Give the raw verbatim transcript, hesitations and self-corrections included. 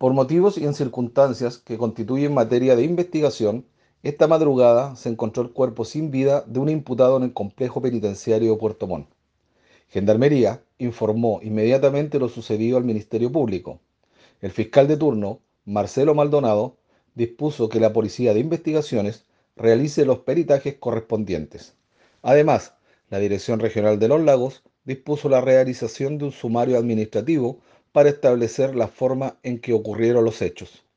Por motivos y en circunstancias que constituyen materia de investigación, esta madrugada se encontró el cuerpo sin vida de un imputado en el complejo penitenciario de Puerto Montt. Gendarmería informó inmediatamente lo sucedido al Ministerio Público. El fiscal de turno, Marcelo Maldonado, dispuso que la Policía de Investigaciones realice los peritajes correspondientes. Además, la Dirección Regional de los Lagos dispuso la realización de un sumario administrativo para establecer la forma en que ocurrieron los hechos.